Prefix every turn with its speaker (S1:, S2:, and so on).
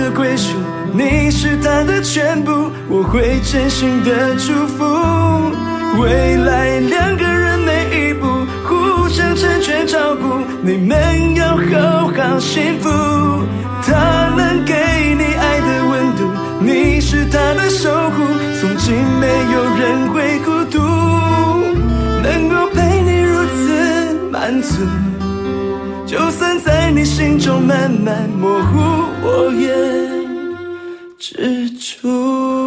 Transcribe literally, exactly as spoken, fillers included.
S1: 的归属，你是他的全部，我会真心的祝福。未来两个人每一步互相成全照顾，你们要好好幸福。他能给你爱的温度，你是他的守护，从今没有人会孤独。能够陪你如此满足，就算在你心中慢慢模糊，我也知足。